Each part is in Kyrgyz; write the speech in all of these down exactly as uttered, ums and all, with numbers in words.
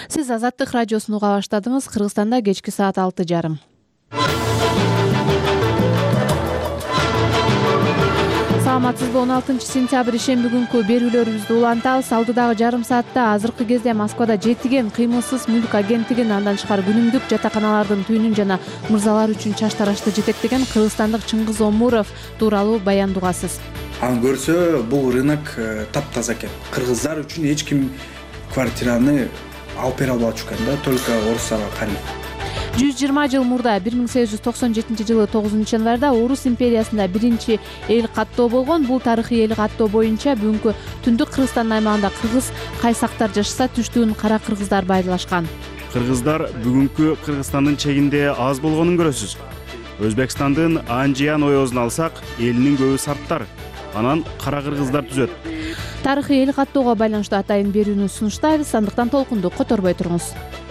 Сиз Азаттык радиосун уга баштадыңыз. Кыргызстанда кечки саат алты жарым. Саламатсызбы? он алтынчы сентябрь ишемби күнкү берүүлөрүбүздү улантабыз. Алдыдагы жарым саатта азыркы кезде Москвада жетиген кыймылсыз мүлк агенттигин, андан тышкары күнүмдүк жатаканалардын түйүнүн жана мырзалар үчүн чаш тарашты жетектеген кыргызстандык Чыңгыз Омуров тууралуу баяндоо угасыз. Аны көрсө бул рынок таптаза экен. Кыргыздар үчүн эч ким квартираны алып бере албачу экен да, только орустарга карайт. жүз жыйырма жыл мурда бир миң сегиз жүз токсон жетинчи жылы тогузунчу январда Орус империясында биринчи эл каттоо болгон. Бул тарыхый эл каттоо боюнча бүгүнкү түндүк Кыргызстан аймагында кыргыз кайсактар жашаса, түштүгүн кара кыргыздар байлашкан. Кыргыздар бүгүнкү Кыргызстандын чегинде аз болгонун көрөсүз. Өзбекстандын Анжиян оёзун алсак, элинин көбү сарттар, анан кара кыргыздар түзөт. Тарыхый эл каттоого байланыштуу атайын берүүнү сунуштайбыз, андыктан толкунду которбой туруңуз.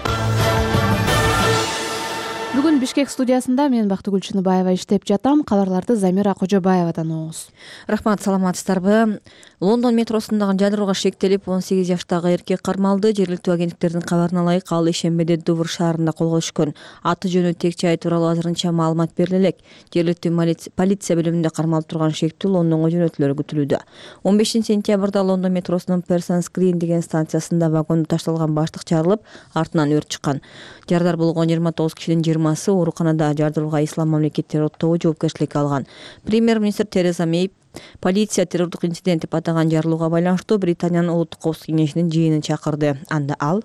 Бүгүн Бишкек студиясында мен Бактыгүл Чыныбаева иштеп жатам. Кабарларды Замира Кожобаевадан угуңуз. Рахмат, саламатсыздарбы? Лондон метросундагы жадырууга шектелип он сегиз жаштагы эркек кармалды. Жергиликтүү агенттиктердин кабарына ылайык, ал ишембиде Дувр шаарында колго түшкөн. Аты жөнү, тек жайы тууралуу азырынча маалымат бериле элек. Жергиликтүү полиция бөлүмүндө кармалып турган шектүү Лондонго жөнөтүлөрү күтүлүүдө. он бешинчи сентябрда Лондон метросунун Persons Green деген станциясында вагонду ташталган баштык жарылып, артынан өрт чыккан. Жардар болгон жыйырма тогуз кишинин жыйырмасы ооруканада жардырууга Ислам мамлекеттери тобу жоопкерчиликке алган. Премьер-министр Тереза Мэй полиция террордук инцидент деп атаган жарылууга байланыштуу Британиянын улуттук коопсуздук кеңешинин жыйынын чакырды. Анда ал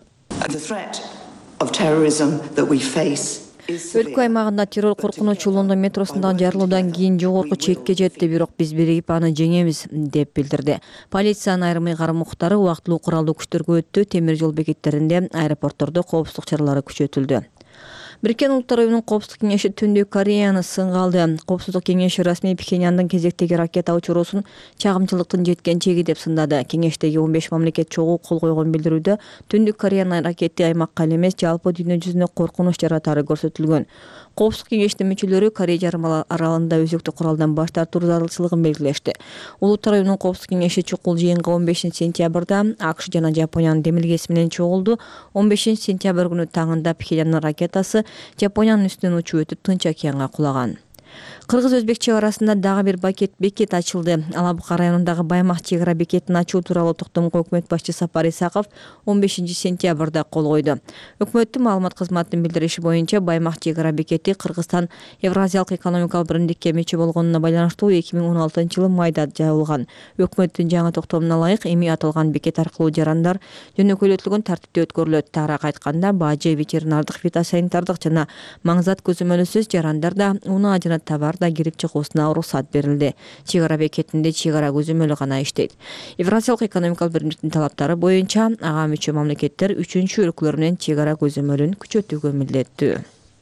өлкө аймагында террор коркунучу Лондон метросундагы жарылуудан кийин жогорку чекке жетти, бирок биз биригип аны жеңебиз деп билдирди. Полициянын айрым ыйгарым уктары убактылуу куралдуу күчтөргө өттү. Темир жол бекеттеринде, аэропорттордо коопсуздук чаралары күчөтүлдү. Бириккен Улуттар уюмунун Коопсуздук кеңеши Түндүк Кореяны сынга алды. Коопсуздук кеңеши расмий Пхеньяндын кезектеги ракета учуруусун чагымчылыктын жеткен чеги деп сындады. Кеңештеги он беш мамлекет чогуу кол койгон билдирүүдө Түндүк Кореянын ракети аймакка эле эмес, жалпы дүйнө жүзүнө коркунуч жаратары көрсөтүлгөн. Коопсуздук кеңештин мүчөлөрү Корея жарым аралында өзөктүк куралдан баш тартуу зарылчылыгын белгилешти. Улуттар уюмунун Коопсуздук кеңеши чукул жыйынга он бешинчи сентябрда АКШ жана Жапониянын демилгеси менен чогулду. он бешинчи сентябрь күнү таңында Пхеньяндын ракетасы Жапониянын үстүнөн учуп өтүп Тынч океанга кулаган. Кыргыз-өзбек чек арасында дагы бир бекет бекет ачылды. Алабуга районундагы Баймак чек ара бекетин ачуу тууралуу токтомго өкмөт башчысы Сапар Исаков он бешинчи сентябрда кол койду. Өкмөттүн маалымат кызматынын билдириши боюнча Баймак чек ара бекети Кыргызстан Евразиялык экономикалык биримдикке мүчө болгонуна байланыштуу эки миң он алтынчы жылы майда жабылган. Өкмөттүн жаңы токтомуна ылайык, эми аталган бекет аркылуу жарандар жөнөкөйлөтүлгөн тартипте өткөрүлөт. Тарак айтканда, бажы, ветеринардык, фитосанитардык жана маңзат көзөмөлүсүз жарандарда унаа жана товар да кирип чыгуусуна уруксат берилди. Чек ара бекетинде чек ара көзөмөлү гана иштейт. Евразиялык экономикалык биримдиктин талаптары боюнча ага мүчө мамлекеттер үчүнчү өлкөлөр менен чек ара көзөмөлүн күчөтүүгө милдеттүү.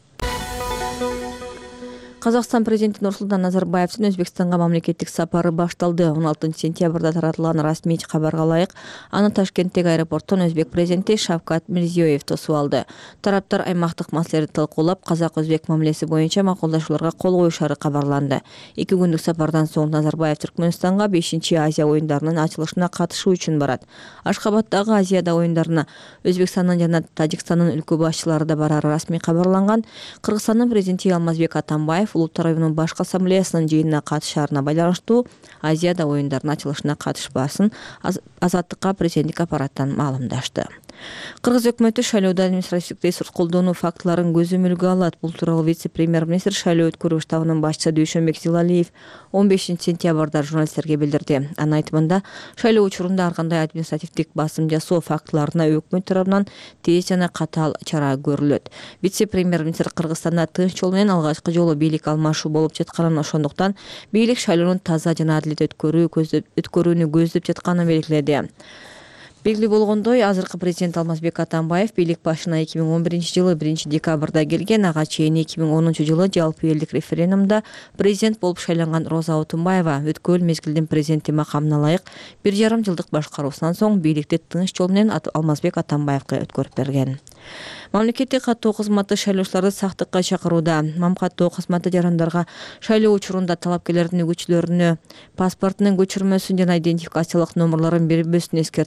Казакстан президенти Нурсултан Назарбаевдин Өзбекстанга мамлекеттик сапары башталды. он алтынчы сентябрда таратылган расмий кабарга ылайык, аны Ташкенттеги аэропорттон өзбек президенти Шавкат Мирзиёев тосуп алды. Тараптар аймактык маселелерди талкуулап, казак-өзбек мамилеси боюнча макулдашууларга кол коюшары кабарланды. эки күндүк сапардан соң Назарбаев Түркмөнстанга бешинчи Азия оюндарынын ачылышына катышуу үчүн барат. Ашхабаддагы Азияда оюндарына Өзбекстандын жана Тажикстандын өлкө башчылары да барары расмий кабарланган. Кыргызстандын президенти Алмазбек Атамбаев Улуттар уюмунун башкы ассамблеясынын жыйынына катышаарына байланыштуу Азияда оюндарынын ачылышына катышпасын Азаттыкка президенттик аппараттан маалымдашты. Кыргыз өкмөтү шайлоодо административдик ресурс колдонуу фактыларын көзөмөлгө алат. Бул тууралуу вице-премьер-министр шайлоо өткөрүү штабынын башчысы Дүйшөнбек Зилалиев он бешинчи сентябрда журналисттерге билдирди. Анын айтымында, шайлоо учурунда ар кандай административдик басым жасоо фактыларына өкмөт тарабынан тез жана катаал чара көрүлөт. Вице-премьер-министр Кыргызстанда тынч жол менен алгачкы жолу бийлик алмашуу болуп жатканын, ошондуктан бийлик шайлоонун таза жана адилет өткөрүүнү көздөп жатканын белгиледи. Белгилүү болгондой, азыркы президент Алмазбек Атамбаев бийлик башына эки миң он биринчи жылы биринчи декабрда келген. Ага чейин эки миң онунчу жылы жалпы элдик референдумда президент болуп шайланган Роза Отунбаева өткөн мезгилдин президенти макамына ылайык бир жарым жылдык башкаруусунан соң бийликти тынч жол менен Алмазбек Атамбаевга өткөрүп берген. Мамлекеттик каттоо кызматы шайлоочуларды сактыкка чакырууда. Мам каттоо кызматы жарандарга шайлоо учурунда талапкерлердин үгүтчүлөрүнө паспортунун көчүрмөсүн жана идентификациялык номерлорун бербөсүн эскертти.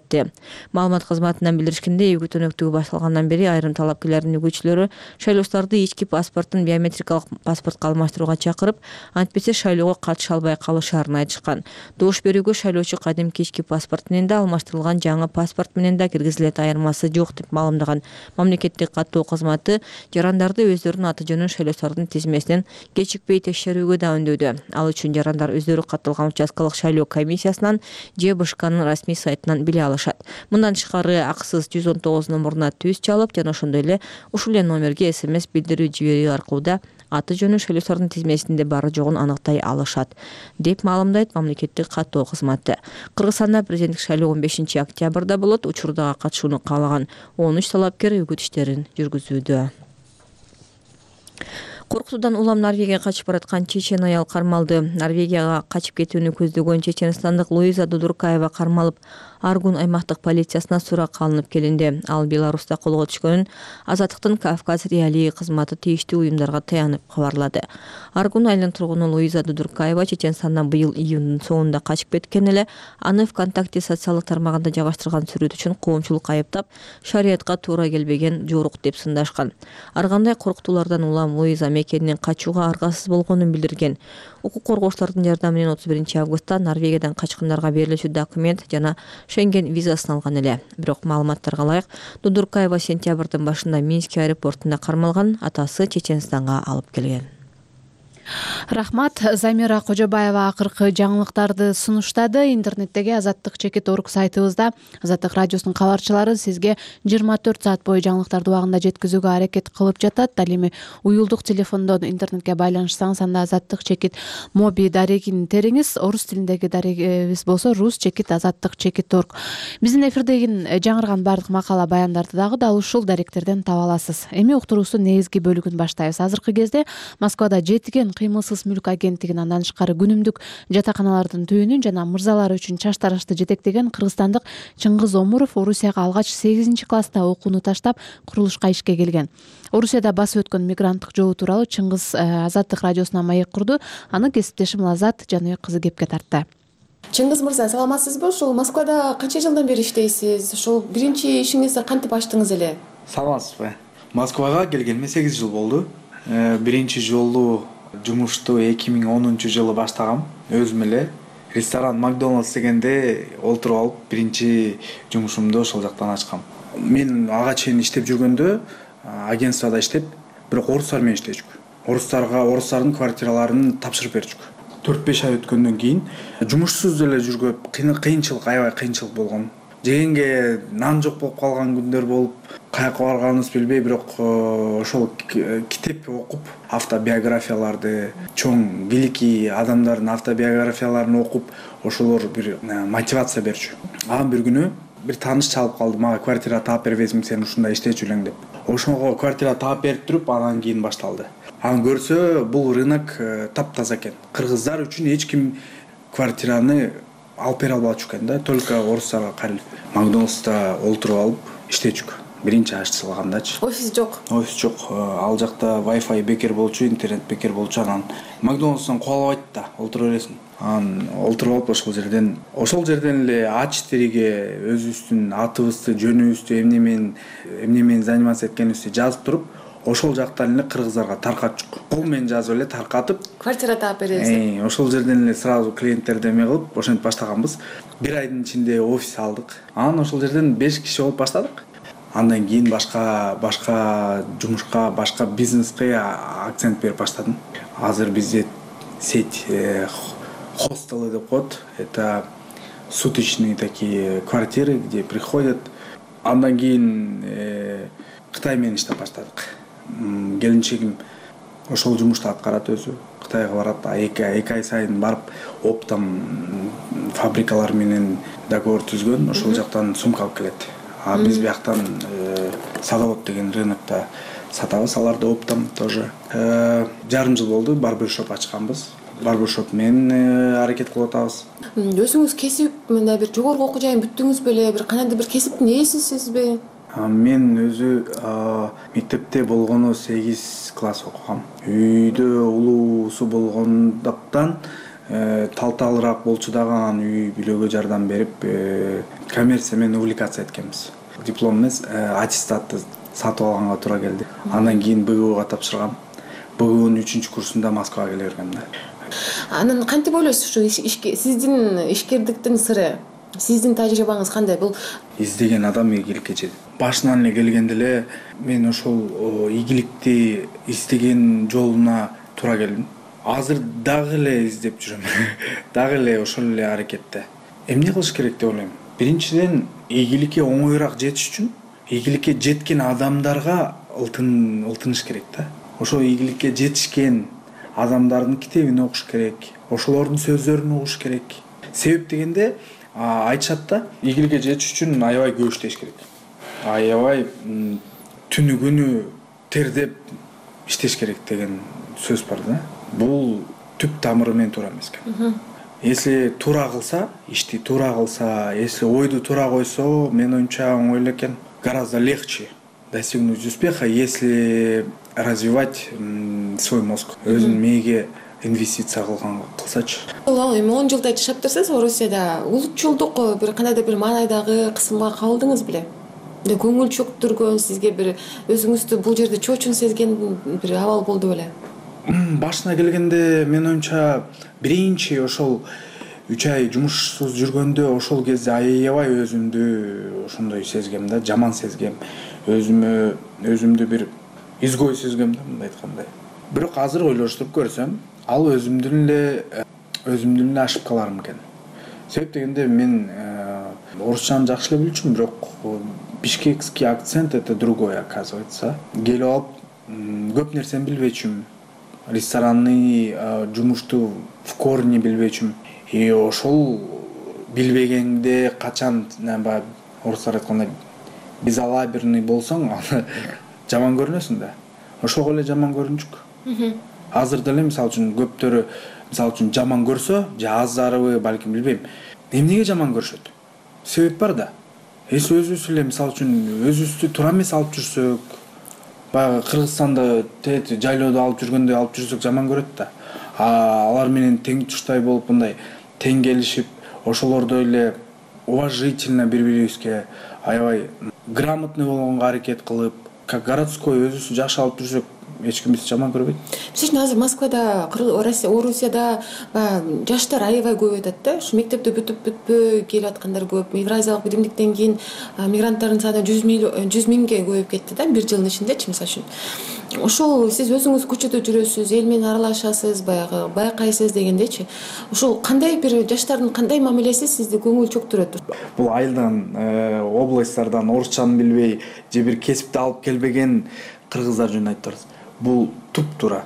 Маалымат кызматынан билдиришкендей, үгүт өнөктүгү башталгандан бери айрым талапкерлердин үгүтчүлөрү шайлоочуларды ички паспортун биометрикалык паспортко алмаштырууга чакырып, антпесе шайлоого катыша албай калышаарын айтышкан. Добуш берүүгө шайлоочу кадимки ички паспорт менен да, алмаштырылган жаңы паспорт менен да киргизилет, айырмасы жок деп маалымдаган мамлекеттик каттоо кызматы жарандарды өздөрүнүн аты жөнүн шайлоочулардын тизмесинен кечикпей текшерүүгө да үндөдү. Ал үчүн жарандар өздөрү катталган участкалык шайлоо комиссиясынан же БШКнын расмий сайтынан биле алышат. Мындан тышкары акысыз жүз он тогуз номуруна түз чалып, жана ошондой эле ушул эле номерге смс билдирүү жиберүү аркылуу да аты жөнү шайлоочулардын тизмесинде бары жогун аныктай алышат, деп маалымдайт мамлекеттик каттоо кызматы. Кыргызстанда президенттик шайлоо он бешинчи октябрда болот. Учурдага катышууну каалаган он үч талапкер үгүт иштерин жүргүзүүдө. Коркутуудан улам Норвегияга качып бараткан чечен аял кармалды. Норвегияга качып кетүүнү көздөгөн чеченстандык Луиза Дудуркаева кармалып, Аргун аймактык полициясына сурак алынып келинди. Ал Беларуста колго түшкөнүн Азаттыктын Кавказ реалии кызматы тийиштүү уюмдарга таянып кабарлады. Аргун айылынын тургуну Луиза Дудуркаева Чеченстандан быйыл июндун соңунда качып кеткен эле. Аны ВКонтакте социалдык тармагында жайгаштырган сүрөт үчүн коомчулук айыптап, шариятка туура келбеген жорук деп сындашкан. Ар кандай коркутуулардан улам Луиза мекенинен качууга аргасыз болгонун билдирген. Укук коргоочулардын жардамы менен отуз биринчи августта Норвегиядан качкындарга берилүүчү документ жана Шенген визасын алган эле. Бирок маалыматтарга ылайык, Дудуркаева сентябрдын башында Минск аэропортунда кармалган, атасы Чеченстанга алып келген. Рахмат. Замира Кожобаева акыркы жаңылыктарды сунуштады. Интернеттеги Азаттык чекит орг сайтыбызда Азаттык радиосунун кабарчылары сизге жыйырма төрт саат бою жаңылыктарды убагында жеткизүүгө аракет кылып жатат. Ал эми уюлдук телефондон интернетке байланышсаңыз, анда Азаттык чекит моби дарегин териңиз. Орус тилиндеги дарегибиз болсо рус чекит азаттык чекит орг. Биздин эфирдеги жаңырган бардык макала баяндарды дагы дал ушул даректерден таба аласыз. Эми уктуруусунун негизги бөлүгүн баштайбыз. Азыркы кезде Москвада жетиген кыймылсыз мүлк агенттигин, андан тышкары күнүмдүк жатаканалардын түйүнүн жана мырзалар үчүн чаш тарашты жетектеген кыргызстандык Чыңгыз Омуров Орусияга алгач сегизинчи класста окууну таштап, курулушка ишке келген. Орусияда басып өткөн мигранттык жолу тууралуу Чыңгыз Азаттык радиосуна маек курду. Аны кесиптешим Лазат Жаныбек кызы кепке тартты. Чыңгыз мырза, саламатсызбы? Ушул Москвада канча жылдан бери иштейсиз? Ушул биринчи ишиңизди кантип ачтыңыз эле? Саламатсызбы? Москвага келгениме сегиз жыл болду. Биринчи жолу жумушту эки миң онунчу жылы баштагам. Өзүм эле ресторан Макдоналдс дегенде олтуруп алып, биринчи жумушумду ошол жактан ачкам. Мен ага чейин иштеп жүргөндө агентствода иштеп, бирок орустар менен иштечүк. Орустарга орустардын квартираларын тапшырып берчүк. төрт беш ай өткөндөн кийин жумушсуз эле жүргөп, кыйынчылык, аябай кыйынчылык болгон. Жегенге нан жок болуп калган күндөр болуп, каяка барганыбызды билбей, бирок ошол китеп окуп, автобиографияларды, чоң великий адамдардын автобиографияларын окуп, ошолор бир мотивация берчү. Анан бир күнү бир тааныш чалып калды, мага квартира таап бербесиң, сен ушундай иштечү элең деп. Ошого квартира таап берип туруп, анан кийин башталды. Анан көрсө, бул рынок таптаза экен. Кыргыздар үчүн эч ким квартираны алып бере албачу экен да, только орустарга кайрылып. Макдоналдста олтуруп алып иштечүк. Биринчи ачылгандачы. Офис жок. Офис жок. Ал жакта Wi-Fi бекер болчу, интернет бекер болчу. Анан Макдоналдстан кубалабайт да, олтура бересиң. Анан олтуруп алып ошол жерден, ошол жерден эле ач териге өзүбүздүн атыбызды, жөнүбүздү, эмне менен эмне менен заниматься эткенибизди жазып туруп, ошол жактан эле кыргыздарга таркатчук. Кол менен жазып эле таркатып, квартира таап беребиз. Ошол жерден эле сразу клиенттерди эме кылып, ошентип баштаганбыз. Бир айдын ичинде офис алдык. Анан ошол жерден беш киши болуп баштадык. Андан кийин башка башка жумушка, башка бизнеске акцент берип баштадым. Азыр бизде сеть хостелы деп коет. Это суточные такие квартиры, где приходят. Андан кийин Кытай менен иштеп баштадык. Келинчегим ошол жумушту аткарат өзү. Кытайга барат, эки ай сайын барып, оптом фабрикалар менен договор түзгөн, ошол жактан сумка алып келет. А биз бияктан Садовод деген рынокто сатабыз, аларды оптом тоже. Жарым жыл болду, барбершоп ачканбыз. Барбершоп менен аракет кылып атабыз. Өзүңүз кесип мындай бир жогорку окуу жайын бүттүңүз беле, бир кандайдыр бир кесиптин ээсисизби? Мен өзү мектепте болгону сегиз класс окугам. Үйдө улуусу болгондуктан талталыраак болчу дагы анан үй бүлөгө жардам берип коммерция менен увлекаться эткенбиз. Диплом эмес, аттестатты сатып алганга туура келди. Андан кийин бэ гэ уга тапшыргам. бэ гэ унун үчүнчү курсунда Москвага келе бергем да. Анан кантип ойлойсуз ушу сиздин ишкердиктин сыры, сиздин тажрыйбаңыз кандай? Бул издеген адам ийгиликке жетет. Башынан эле келгенде эле мен ошол ийгиликти издеген жолуна туура келдим. Азыр дагы эле издеп жүрөм. Дагы эле ошол эле аракетте. Эмне кылыш керек деп ойлойм? Биринчиден, ийгиликке оңоюраак жетиш үчүн ийгиликке жеткен адамдарга ылтын ылтыныш керек да. Ошо ийгиликке жетишкен адамдардын китебин окуш керек, ошолордун сөздөрүн угуш керек. Себеп дегенде айтышат да, ийгиликке жетиш үчүн аябай көп иштеш керек. Аябай түнү күнү тердеп иштеш керек деген сөз бар да. Бул түп тамыры менен туура эмес экен. Если туура кылса, ишти туура кылса, если ойду туура койсо, мен оюмча оңой эле экен. Гораздо легче достигнуть успеха, если развивать свой мозг. Өзүнүн мээге инвестиция кылган кылсачы. Эми он жылдай жашап турсуз Орусияда. Улутчулдук бир кандайдыр бир маанайдагы кысымга кабылдыңыз беле? Көңүл чөктүргөн, сизге бир өзүңүздү бул жерде чоочун сезген бир абал болду беле? Башына келгенде мен оюмча биринчи ошол үч ай жумушсуз жүргөндө ошол кезде аябай өзүмдү ошондой сезгем да, жаман сезгем. Өзүмө өзүмдү бир изгой сезгем да, мындай айткандай. Бирок азыр ойлоштуруп көрсөм, ал өзүмдүн эле өзүмдүн эле ошибкаларым экен. Себеп дегенде мен орусчаны жакшы эле билчүмүн, бирок бишкекский акцент это другой, оказывается. Келип алып көп нерсени билбечүмүн. Ресторанный жумушту в корне билбечүмүн. И ошол билбегенде качан баягы орустар айткандай безалаберный болсоң, аны жаман көрүнөсүң да. Ошого эле жаман көрүнчүк. Азыр деле мисалы үчүн көптөрү мисалы үчүн жаман көрсө, же аздарыбы, балким билбейм. Эмнеге жаман көрүшөт? Себеп бар да. Если өзүбүз эле мисалы үчүн өзүбүздү туура эмес алып жүрсөк, баягы Кыргызстанда тет жайлоодо алып жүргөндө алып жүрсөк жаман көрөт да. Алар менен тең туштай болуп мындай тең келишип, ошолордой эле уважительно бири-бирибизге аябай грамотный болгонго аракет кылып, как городской өзүбүздү жакшы алып жүрсөк, эч ким бизди жаман көрбөйт. Мисалы үчүн азыр Москвада, Орусияда жаштар аябай көп атат да. Ушу мектепти бүтүп бүтпөй келип аткандар көп. Евразиялык биримдиктен кийин мигранттардын саны жүз миңге көбөйүп кетти да, бир жылдын ичиндечи мисалы үчүн. Ошол сиз өзүңүз көчөдө жүрөсүз, эл менен аралашасыз, баягы байкайсыз дегендечи. Ошол кандай бир жаштардын кандай мамилеси сизди көңүл чөктүрөт? Бул айылдан, областтардан орусчаны билбей, же бир кесипти алып келбеген кыргыздар жөнүндө айтып турасыз. Бул туп-туура.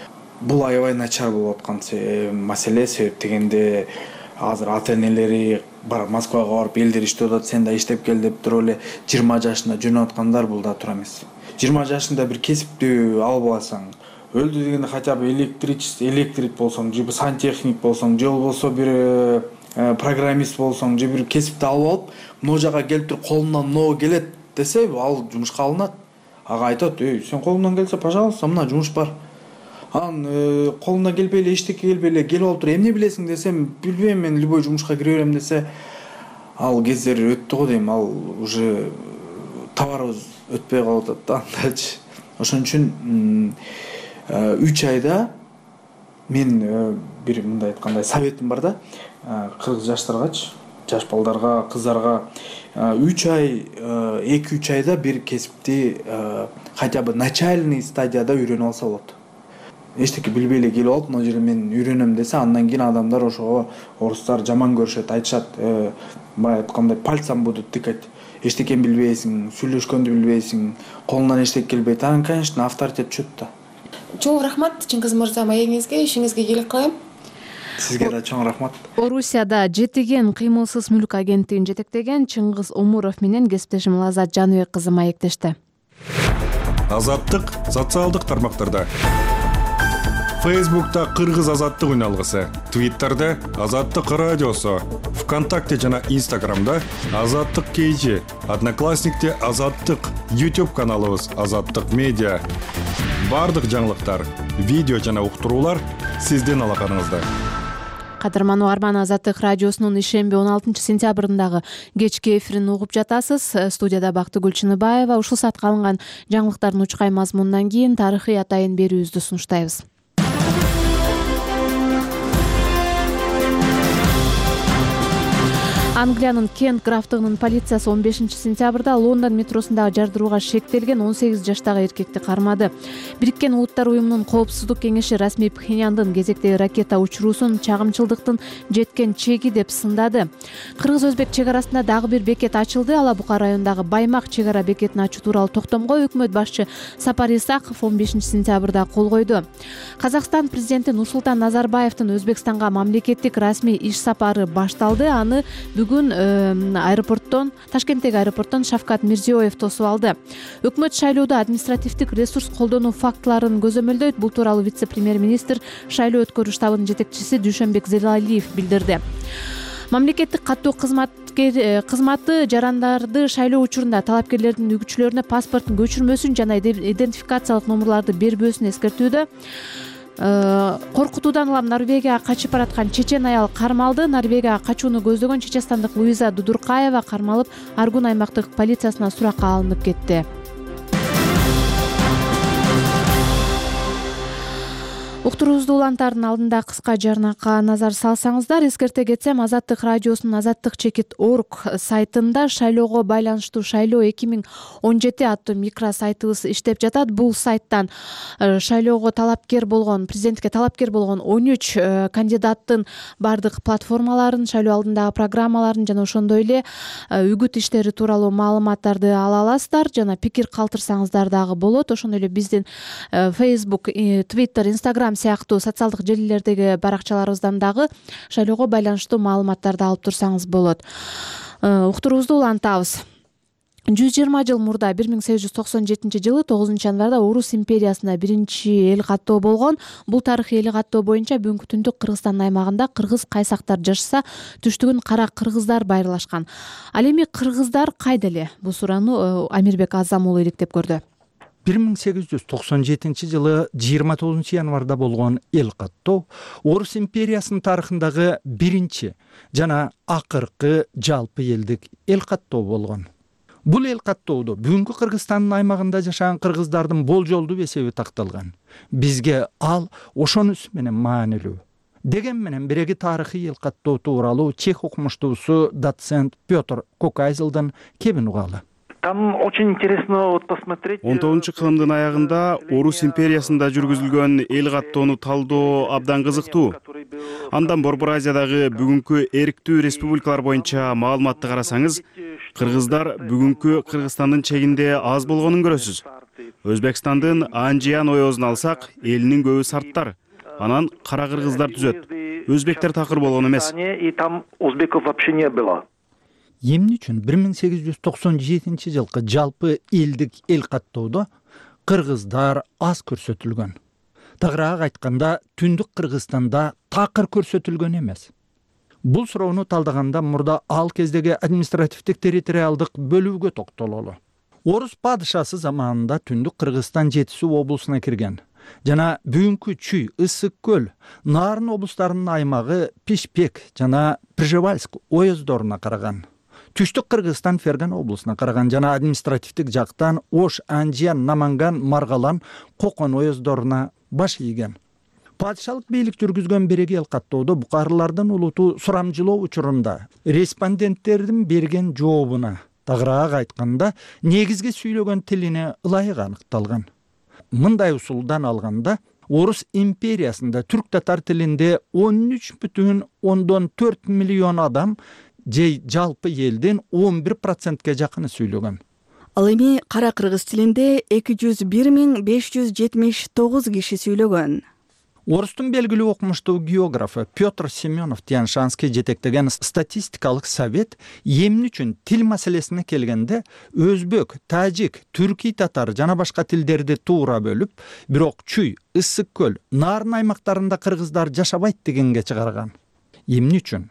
Бул аябай начар болуп аткан маселе. Себеп дегенде азыр ата-энелери бар Москвага барып элдер иштеп атат, сен да иштеп кел деп туруп эле жыйырма жашында жөнөп аткандар бул да туура эмес. жыйырма жашында бир кесипти алып алсаң, өлдү дегенде хотя бы электричество, электрик болсоң, же сантехник болсоң, же болбосо бир программист болсоң, же бир кесипти алып алып, могу жака келип туруп колунан могу келет десе, ал жумушка алынат. Ага айтат: "Эй, сен колуңдан келсе, пожалуйста, мына жумуш бар." Анан колундан келбей эле, эчтеке келбей эле келип алып туруп, "Эмне билесиң?" десем, "Билбейм, мен любой жумушка кире берем" десе, ал кездер өттү го дейм, ал уже товарыбыз өтпөй калып атат да андачы. Ошон үчүн үч айда мен бир мындай айткандай советим бар да, кыргыз жаштаргачы, жаш балдарга, кыздарга үч ай, эки үч айда бир кесипти хотя бы начальный стадияда үйрөнүп алса болот. Эчтеке билбей эле келип алып, мына жерде мен үйрөнөм десе, андан кийин адамдар ошого орустар жаман көрүшөт, айтышат, баягы айткандай пальцем будут тыкать. Эчтекени билбейсиң, сүйлөшкөндү билбейсиң, колуңдан эчтеке келбейт. Анан, конечно, авторитет чөт да. Чоң рахмат Чыңгыз мырза, маегиңизге, ишиңизге ийгилик кылайм. Сизге да чоң рахмат. Орусияда жетиген кыймылсыз мүлк агенттигин жетектеген Чыңгыз Омуров менен кесиптешим Лазат Жаныбек кызы маектешти. Азаттык социалдык тармактарда. Фейсбукта Кыргыз азаттык үналгысы, Твиттерде Азаттык радиосу, ВКонтакте жана Инстаграмда Азаттык кейжи, Одноклассникте Азаттык, YouTube каналыбыз Азаттык медиа. Бардык жаңылыктар, видео жана уктуруулар сиздин алаканыңызда. Кадырман угарман, Азаттык радиосунун ишемби он алтынчы сентябрындагы кечки эфирин угуп жатасыз. Студияда Бактыгүл Чыныбаева. Ушул саатка алынган жаңылыктардын учкай мазмунунан кийин тарыхый атайын берүүбүздү сунуштайбыз. Англиянын Кент графтыгынын полициясы он бешинчи сентябрда Лондон метросундагы жардырууга шектелген он сегиз жаштагы эркекти кармады. Бириккен Улуттар уюмунун коопсуздук кеңеши расмий Пхеньяндын кезектеги ракета учуруусун чагымчылдыктын жеткен чеги деп сындады. Кыргыз-өзбек чек арасында дагы бир бекет ачылды. Ала Бука районундагы Баймак чек ара бекетин ачуу тууралуу токтомго өкмөт башчы Сапар Исаков он бешинчи сентябрда кол койду. Казакстан президенти Нурсултан Назарбаевдин Өзбекстанга мамлекеттик расмий иш сапары башталды. Аны бүгүн аэропорттон, Ташкенттеги аэропорттон Шавкат Мирзиёев тосуп алды. Өкмөт шайлоодо административдик ресурс колдонуу фактыларын көзөмөлдөйт. Бул тууралуу вице-премьер-министр шайлоо өткөрүү штабынын жетекчиси Дүйшөнбек Зелалиев билдирди. Мамлекеттик каттоо кызматы жарандарды шайлоо учурунда талапкерлердин үгүтчүлөрүнө паспорттун көчүрмөсүн жана идентификациялык номерларды бербөөсүн эскертүүдө. Коркутуудан улам Норвегияга качып бараткан чечен аял кармалды. Норвегияга качууну көздөгөн чечестандык Луиза Дудуркаева кармалып, Аргун аймактык полициясына суракка алынып кетти. Уктуруубузду улантардын алдында кыска жарнакка назар салсаңыздар, эскерте кетсем, Азаттык радиосунун азаттык чекит орг сайтында шайлоого байланыштуу шайлоо эки миң он жети аттуу микро сайтыбыз иштеп жатат. Бул сайттан шайлоого талапкер болгон, президентке талапкер болгон он үч кандидаттын бардык платформаларын, шайлоо алдындагы программаларын жана ошондой эле үгүт иштери тууралуу маалыматтарды ала аласыздар. Жана пикир калтырсаңыздар дагы болот. Ошондой эле биздин Facebook, Twitter, Instagram сыяктуу социалдык желилердеги баракчаларыбыздан дагы шайлоого байланыштуу маалыматтарды алып турсаңыз болот. Уктуруубузду улантабыз. жүз жыйырма жыл мурда бир миң сегиз жүз токсон жетинчи жылы тогузунчу январда Орус империясына биринчи эл каттоо болгон. Бул тарыхый эл каттоо боюнча бүгүнкү түндүк Кыргызстан аймагында кыргыз кайсактар жашаса, түштүгүн кара кыргыздар байырлашкан. Ал эми кыргыздар кайда эле? Бул суроону Амирбек Азам уулу иликтеп көрдү. бир миң сегиз жүз токсон жетинчи жылы жыйырма тогузунчу январда болгон эл каттоо Орус империясынын тарыхындагы биринчи жана акыркы жалпы элдик эл каттоо болгон. Бул эл каттоодо бүгүнкү Кыргызстандын аймагында жашаган кыргыздардын болжолдуу эсеби такталган. Бизге ал ошонусу менен маанилүү. Деген менен биреги тарыхый эл каттоо тууралуу чех окумуштуусу доцент Петр Кокайзылдан кебин угалы. Там очень интересно вот посмотреть. он тогузунчу кылымдын аягында Орус империясында жүргүзүлгөн эл каттоону талдоо абдан кызыктуу. Андан Борбор Азиядагы бүгүнкү эрктүү республикалар боюнча маалыматты карасаңыз, кыргыздар бүгүнкү Кыргызстандын чегинде аз болгонун көрөсүз. Өзбекстандын Анжиян оёзун алсак, элинин көбү сарттар, анан кара кыргыздар түзөт. Өзбектер такыр болгон эмес. И там узбеков вообще не было. Эмне үчүн бир миң сегиз жүз токсон жетинчи жылкы жалпы элдик эл каттоодо кыргыздар аз көрсөтүлгөн? Тагыраак айтканда, түндүк Кыргызстанда такыр көрсөтүлгөн эмес. Бул суроону талдаганда мурда ал кездеги административдик территориалдык бөлүүгө токтололу. Орус падышасы заманында түндүк Кыргызстан жети суу облусуна кирген жана бүгүнкү Чүй, Ысык көл, Нарын облустарынын аймагы Пишпек жана Пржевальск оёздоруна караган. Түштүк Кыргызстан Ферган облусуна караган жана административдик жактан Ош, Анжиян, Наманган, Маргалан, Кокон оёздоруна баш ийген. Падышалык бийлик жүргүзгөн биреги эл каттоодо букарылардын улуту сурамжылоо учурунда респонденттердин берген жообуна, тагыраак айтканда, негизги сүйлөгөн тилине ылайык аныкталган. Мындай усулдан алганда, Орус империясында түрк татар тилинде он үч бүтүн ондон төрт миллион адам же жалпы элдин он бир процентке жакыны сүйлөгөн. Ал эми кара кыргыз тилинде эки жүз бир миң беш жүз жетимиш тогуз киши сүйлөгөн. Орустун белгилүү окумуштуу географы Петр Семенов Тяншанский жетектеген статистикалык совет эмне үчүн тил маселесине келгенде өзбек, тажик, түркий татар жана башка тилдерди туура бөлүп, бирок Чүй, Ысык көл, Нарын аймактарында кыргыздар жашабайт дегенге чыгарган. Эмне үчүн?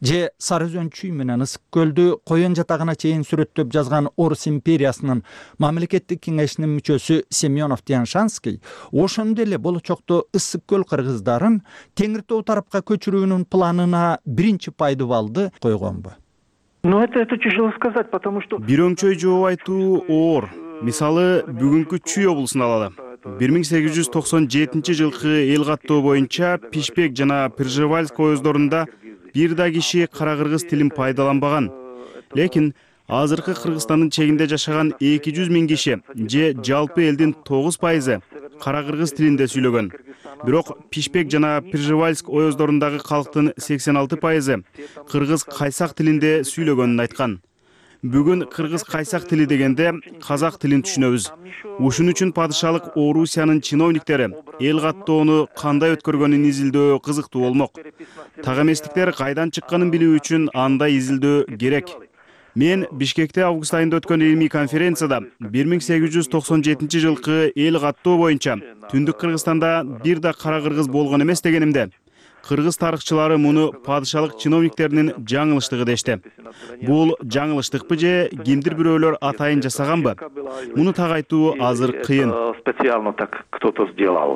же Сары Өзөн чүй менен Ысык көлдү Коен жатагына чейин сүрөттөп жазган Орус империясынын мамлекеттик кеңешинин мүчөсү Семенов Тяншанский ошондо эле болочокто Ысык көл кыргыздарын Теңир Тоо тарапка көчүрүүнүн планына биринчи пайдубалды койгонбу? Ну это это тяжело сказать, потому что бир өңчөй жооп айтуу оор. Мисалы, бүгүнкү Чүй облусун алалы. бир миң сегиз жүз токсон жетинчи жылкы эл каттоо боюнча Пишпек жана Пржевальск оюздорунда бир да киши кара кыргыз тилин пайдаланбаган. Лекин азыркы Кыргызстандын чегинде жашаган эки жүз миң киши же жалпы элдин тогуз пайызы кара кыргыз тилинде сүйлөгөн. Бирок Пишпек жана Пржевальск оюздорундагы калктын сексен алты пайызы кыргыз кайсак тилинде сүйлөгөнүн айткан. Бүгүн кыргыз кайсак тили дегенде казак тилин түшүнөбүз. Ушун үчүн падышалык Орусиянын чиновниктери эл каттоону кандай өткөргөнүн изилдөө кызыктуу болмок. Так эместиктер кайдан чыкканын билүү үчүн андай изилдөө керек. Мен Бишкекте август айында өткөн илимий конференцияда бир миң сегиз жүз токсон жетинчи жылкы эл каттоо боюнча Түндүк Кыргызстанда бир да кара кыргыз болгон эмес дегенимде, кыргыз тарыхчылары муну падышалык чиновниктеринин жаңылыштыгы дешти. Бул жаңылыштыкпы же кимдир бирөөлөр атайын жасаганбы? Муну так айтуу азыр кыйын. Специально так кто-то сделал.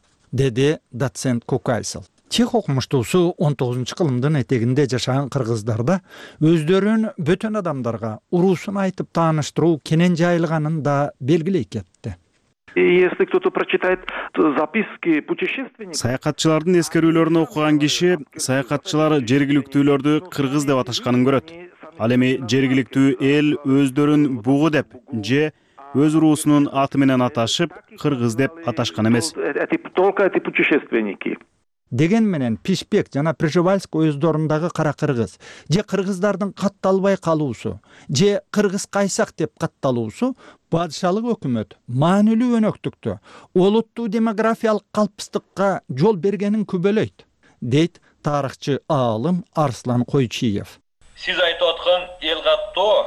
Деди доцент Кукайсыл. Чех окумуштуусу он тогузунчу кылымдын этегинде жашаган кыргыздарда өздөрүн бөтөн адамдарга уруусун айтып тааныштыруу кенен жайылганын да белгилей кетти. Если кто-то прочитает записки путешественников, саякатчылардын эскерүүлөрүн окуган киши саякатчылар жергиликтүүлөрдү кыргыз деп аташканын көрөт. Ал эми жергиликтүү эл өздөрүн бугу деп же өз уруусунун аты менен аташып кыргыз деп аташкан эмес. Только эти путешественники. Деген менен Пишпек жана Пржевальск оюздорундагы кара кыргыз же кыргыздардын катталбай калуусу же кыргыз кайсак деп катталуусу падышалык өкмөт маанилүү өнөктүктү олуттуу демографиялык калпыстыкка жол бергенин күбөлөйт, дейт тарыхчы аалым Арслан Койчиев. Сиз айтып аткан эл каттоо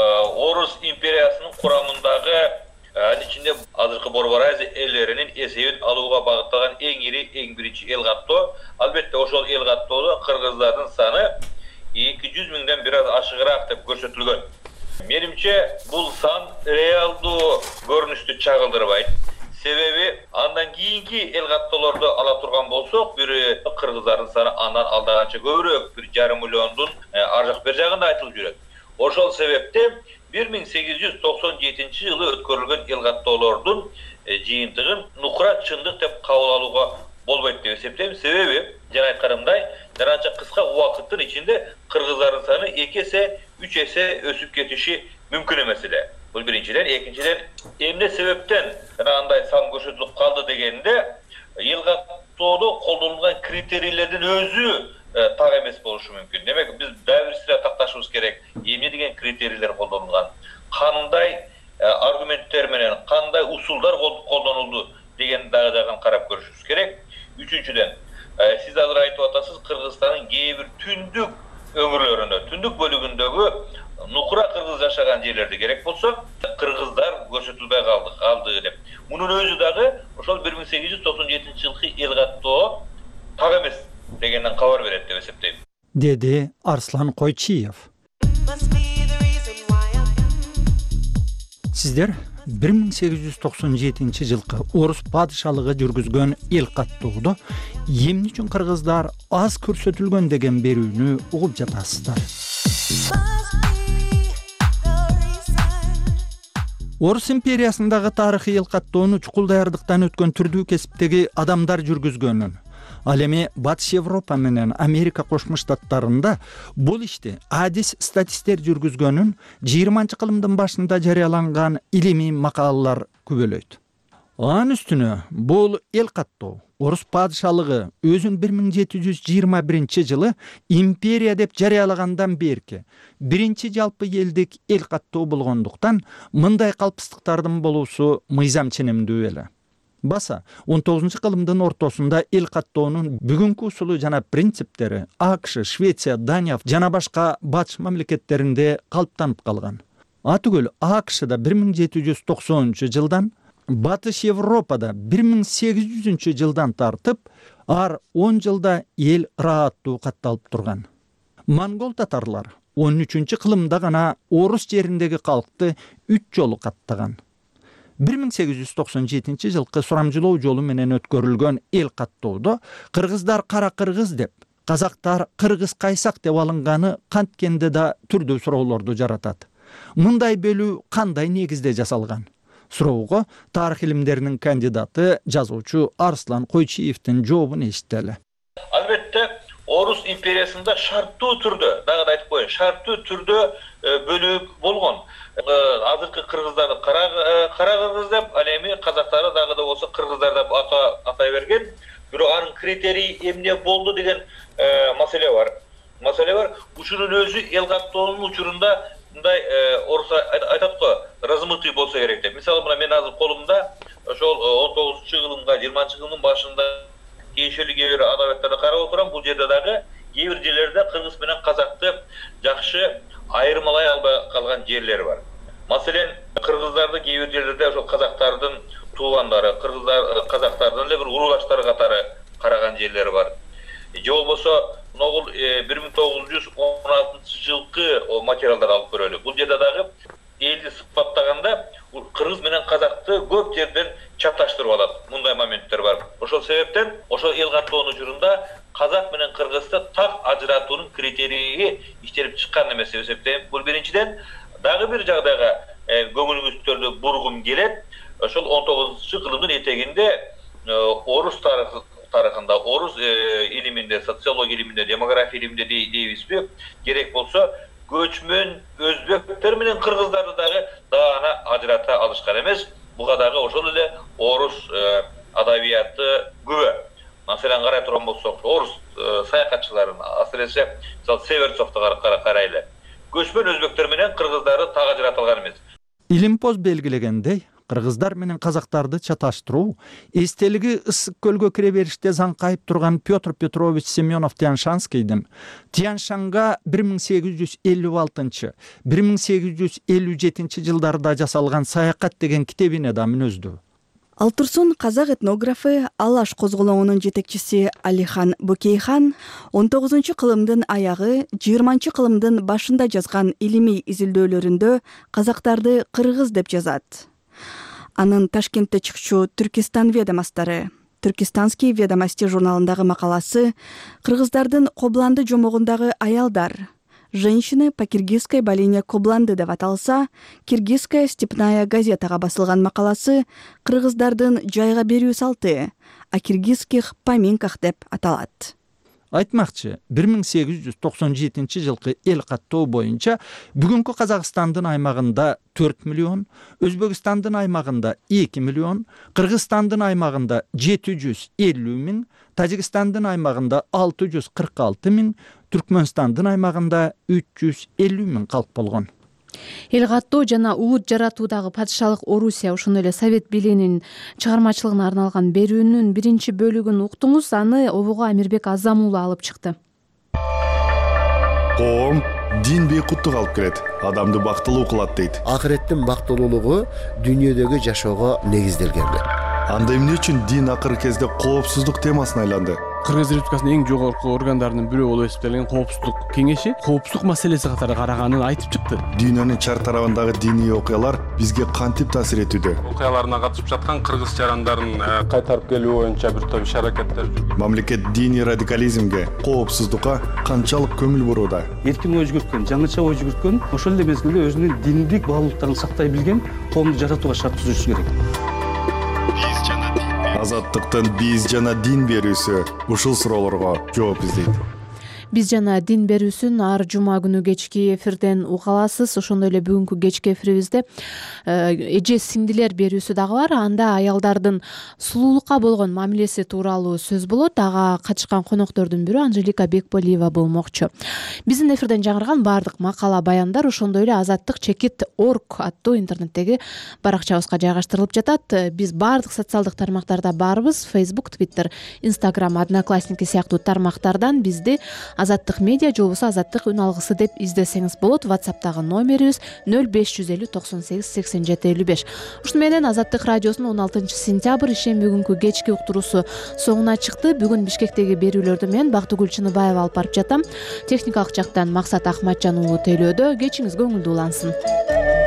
Орус империясынын курамындагы анын ичинде азыркы Борбор Азия элдеринин эсебин алууга багытталган эң ири, эң биринчи эл каттоо. Албетте ошол эл каттоодо кыргыздардын саны эки жүз миңден бир аз ашыгыраак деп көрсөтүлгөн. Менимче бул сан реалдуу көрүнүштү чагылдырбайт. Себеби андан кийинки эл каттоолорду ала турган болсок, бир кыргыздардын саны андан алдаганча көбүрөөк, бир жарым миллиондун ар жак бер жагында айтылып жүрөт. Ошол себептен бир миң сегиз жүз токсон жетинчи жылы өткөрүлгөн эл каттоолордун жыйынтыгын нукура чындык деп кабыл алууга болбойт деп эсептейм. Себеби жана айтканымдай, жаранча кыска убакыттын ичинде кыргыздардын саны эки эсе, үч эсе өсүп кетиши мүмкүн эмес эле. Бул биринчиден, экинчиден, эмне себептен андай сан көрсөтүлүп калды дегенде, эл каттоодо колдонулган критерийлердин өзү так эмес болушу мүмкүн. Демек, биз дагы бир сыйра такташыбыз керек. Эмне деген критерийлер колдонулган, кандай аргументтер менен, кандай усулдар колдонулду деген дагы жагын карап көрүшүбүз керек. Үчүнчүдөн, сиз азыр айтып атасыз, Кыргызстандын кээ бир түндүк өңүрлөрүндө, түндүк бөлүгүндөгү нукура кыргыз жашаган жерлерде керек болсо, кыргыздар көрсөтүлбөй калды, калды деп. Мунун өзү дагы ошол бир миң сегиз жүз токсон жетинчи жылкы эл каттоо так эмес дегенден кабар берет деп эсептейм. Деди Арслан Койчиев. Сиздер бир миң сегиз жүз токсон жетинчи жылкы Орус падышалыгы жүргүзгөн эл каттоодо эмне үчүн кыргыздар аз көрсөтүлгөн деген берүүнү угуп жатасыздар. Орус империясындагы тарыхый эл каттоону чукул даярдыктан өткөн түрдүү кесиптеги адамдар жүргүзгөнүн, ал эми Батыш Европа менен Америка Кошмо Штаттарында бул ишти адис статисттер жүргүзгөнүн жыйырманчы кылымдын башында жарыяланган илимий макалалар күбөлөйт. Анын үстүнө бул эл каттоо Орус падышалыгы өзүн бир миң жети жүз жыйырма биринчи жылы империя деп жарыялагандан берки биринчи жалпы элдик эл каттоо болгондуктан мындай калпыстыктардын болуусу мыйзам ченемдүү эле. Баса он тогузунчу кылымдын ортосунда эл каттоонун бүгүнкү усулу жана принциптери АКШ, Швеция, Дания жана башка батыш мамлекеттеринде калыптанып калган. Атүгүл АКШда бир миң жети жүз токсонунчу жылдан, Батыш Европада бир миң сегиз жүзүнчү жылдан тартып, ар он жылда эл ырааттуу катталып турган. монгол татарлар он үчүнчү кылымда гана орус жериндеги калкты үч жолу каттаган. бир миң сегиз жүз токсон жетинчи жылкы сурамжылоо жолу менен өткөрүлгөн эл каттоодо кыргыздар кара кыргыз деп, казактар кыргыз кайсак деп алынганы канткенде да түрдүү суроолорду жаратат. Мындай бөлүү кандай негизде жасалган? Суроого тарых илимдеринин кандидаты жазуучу Арслан Койчиевдин жообун эшиттели. Албетте Орус империясында шарттуу түрдө, дагы да айтып коеюн, шарттуу түрдө бөлүк болгон. Азыркы кыргыздарды кара кыргыз деп, ал эми казактары дагы да болсо кыргыздар деп атай берген. Бирок анын критерийи эмне болду деген маселе бар. Маселе бар. Учурун өзү эл каттоонун учурунда мындай орус айтат го, размытый болсо керек деп. Мисалы мына мен азыр колумда ошол он тогузунчу кылымга, жыйырманчы кылымдын башында тиешелүү кээ бир адабияттарды карап отурам. Бул жерде дагы кээ бир жерлерде кыргыз менен казакты жакшы айырмалай албай калган жерлер бар. Маселен, кыргыздарды кээ бир жерлерде ошол казактардын туугандары, кыргыздар казактардын эле бир уруулаштары катары караган жерлер бар. Же болбосо могул бир миң тогуз жүз он алтынчы жылкы материалдар алып көрөлү. Бул жерде дагы элди сыпаттаганда кыргыз менен казакты көп жерден чаташтырып алат. Мындай моменттер бар. Ошол себептен ошол эл каттоонун учурунда казак менен кыргызды так ажыратуунун критерийи иштелип чыккан эмес деп эсептейм. Бул биринчиден. Дагы бир жагдайга көңүлүңүздөрдү бургум келет. Ошол он тогузунчу кылымдын этегинде орус тарыхында, орус илиминде, социология илиминде, демография илиминде дейбизби, керек болсо көчмөн өзбектер менен кыргыздарды дагы даана ажырата алышкан эмес. Буга дагы ошол эле орус адабияты күбө. Маселен карай турган болсок, орус саякатчыларын, асыресе, мисалы Северцовду карайлы. Көчмөн өзбектер менен кыргыздарды так ажыратылган эмес. Илимпоз белгилегендей, кыргыздар менен казактарды чаташтыруу эстелиги ысык көлгө кире бериште заңкайып турган Петр Петрович Семенов Тяньшанскийдин Тяньшанга бир миң сегиз жүз элүү алтынчы — бир миң сегиз жүз элүү жетинчи жылдарда жасалган Саякат деген китебине да мүнөздүү. Ал турсун казак этнографы Алаш козголоңунун жетекчиси Алихан Бөкейхан он тогузунчу кылымдын аягы, жыйырманчы кылымдын башында жазган илимий изилдөөлөрүндө казактарды кыргыз деп жазат. Анын Ташкентте чыкчу Түркистан ведомостары, Түркистанский ведомости журналындагы макаласы кыргыздардын Кобланды жомогундагы аялдар, женщины по киргизской болине Кобланды деп аталса, Киргизская степная газетага басылган макаласы кыргыздардын жайга берүү салты, а киргизских поминках деп аталат. Айтмакчы, бир миң сегиз жүз токсон жетинчи жылкы эл каттоо боюнча бүгүнкү Казакстандын аймагында төрт миллион, Өзбекстандын аймагында эки миллион, Кыргызстандын аймагында жети жүз элүү миң, Тажикстандын аймагында алты жүз кырк алты миң, Түркмөнстандын аймагында үч жүз элүү миң калк болгон. Эл каттоо жана улут жаратуудагы падышалык Орусия, ошондой эле Совет бийлигинин чыгармачылыгына арналган берүүнүн биринчи бөлүгүн уктуңуз. Аны обого Амирбек Азам уулу алып чыкты. Коом дин бейкуттук алып келет, адамды бактылуу кылат дейт. Акыреттин бактылуулугу дүйнөдөгү жашоого негизделген. Анда эмне үчүн дин акыркы кезде коопсуздук темасына айланды? Кыргыз Республикасынын эң жогорку органдарынын бирөө болуп эсептелген коопсуздук кеңеши коопсуздук маселеси катары караганын айтып чыкты. Дүйнөнүн чар тарабындагы диний окуялар бизге кантип таасир этүүдө? Окуяларына катышып жаткан кыргыз жарандарын кайтарып келүү боюнча бир топ иш-аракеттер. Мамлекет диний радикализмге, коопсуздукка канчалык көңүл бурууда? Эркин ой жүгүрткөн, жаңыча ой жүгүрткөн, ошол эле мезгилде өзүнүн диндик баалуулуктарын сактай билген коомду жаратууга шарт түзүшү керек. Азаттыктын биз жана дин берүүсү ушул суроолорго жооп издейт. Биз жана дин берүүсүн ар жума күнү кечки эфирден уга аласыз. Ошондой эле бүгүнкү кечки эфирибизде эже сиңдилер берүүсү дагы бар. Анда аялдардын сулуулукка болгон мамилеси тууралуу сөз болот. Ага катышкан коноктордун бирөө Анжелика Бекболиева болмокчу. Биздин эфирден жаңырган баардык макала баяндар ошондой эле азаттык чекит точка орг аттуу интернеттеги баракчабызга жайгаштырылып жатат. Биз баардык социалдык тармактарда барбыз. Facebook, Twitter, Instagram, Одноклассники сыяктуу тармактардан бизди Азаттык медиа же болбосо Азаттык үн алгысы деп издесеңиз болот. WhatsApp'тагы номерибиз нөл беш жүз элүү токсон сегиз сексен жети элүү беш. Ушуну менен Азаттык радиосунун он алтынчы сентябрь ишемби күнкү кечки уктуруусу соңуна чыкты. Бүгүн Бишкектеги берүүлөрдү мен Бактыгүл Чыныбаева алып барып жатам. Техникалык жактан Максат Акматжан уулу тейлөөдө. Кечиңиз көңүлдүү улансын.